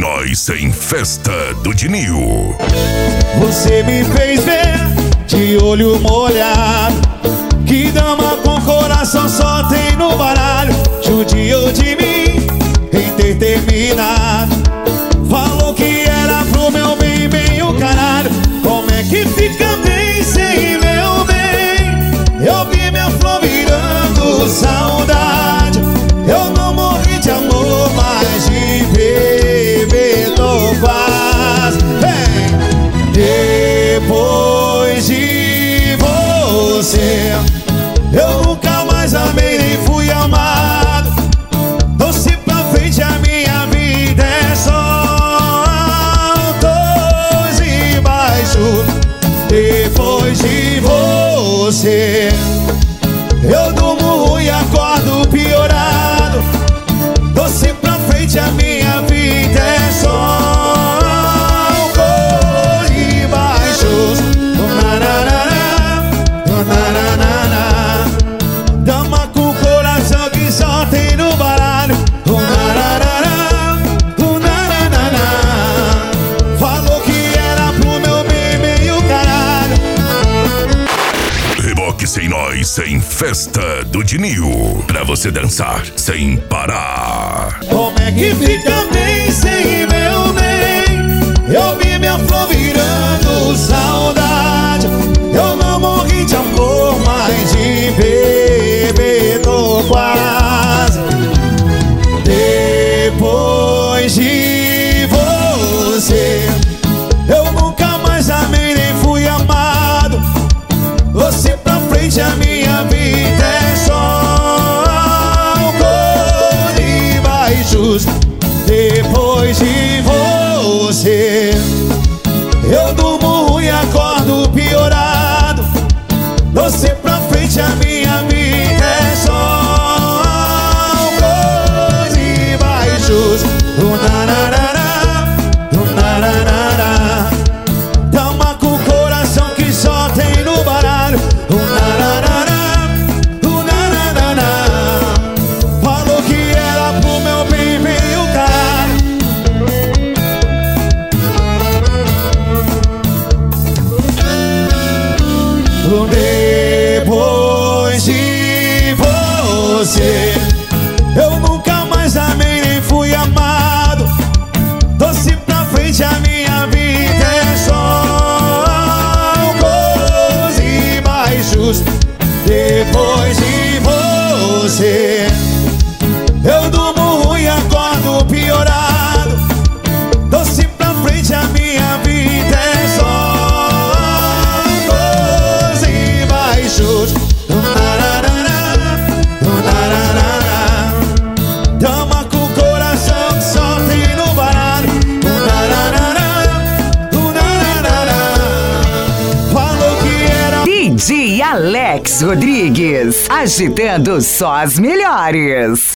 nós sem festa do Dinil. Você me fez ver de olho molhado, que dama com coração só tem no baralho. Judiou de mim em ter terminado, falou que era pro meu bem, bem o caralho. Como é que fica bem sem meu bem? Eu vi minha flor virando saudade. Eu não morri de amor, mas de beber tô quase. Depois de você, eu nunca mais amei nem fui amado. Doce pra frente, a minha vida é só altos e baixos. Depois de você, eu durmo ruim e acordo piorado. Doce pra frente, a minha vida é só altos e baixos. Dama com coração que só tem no baralho. Falou que era pro meu bem, meio caralho. Reboque sem nós sem festa do Dinil. Pra você dançar sem parar. Como é que fica bem sem meu bem? Eu vi minha flor virando saudade. Eu não morri de amor, mas de beber tô quase. Depois de você, eu nunca mais amei nem fui amado. Você pra frente, a minha vida é só altos e baixos. Depois de você, eu durmo ruim e acordo piorado. Você pra frente, a minha vida é só altos e baixos. Dama com coração que só tem no baralho. Falou que era pro meu bem, bem o caralho. Depois de você, eu nunca mais amei nem fui amado. Doce pra frente, a minha vida é só altos e baixos. Depois de você, eu durmo ruim e acordo piorado. Doce pra frente, a minha vida é só altos e baixos. Dama com coração que só tem no baralho. Falou que era DJ Alex Rodrigues, agitando só as melhores.